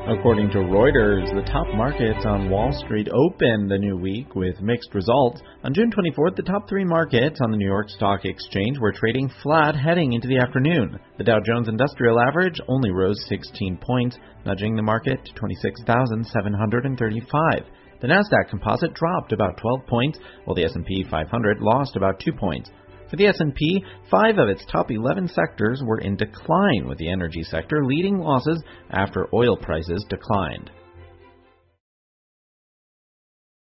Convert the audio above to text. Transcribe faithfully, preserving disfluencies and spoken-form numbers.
According to Reuters, the top markets on Wall Street opened the new week with mixed results. On June twenty-fourth, the top three markets on the New York Stock Exchange were trading flat heading into the afternoon. The Dow Jones Industrial Average only rose sixteen points, nudging the market to twenty-six thousand seven hundred thirty-five. The Nasdaq Composite dropped about twelve points, while the S and P five hundred lost about two points. For the S and P, five of its top eleven sectors were in decline, with the energy sector leading losses after oil prices declined.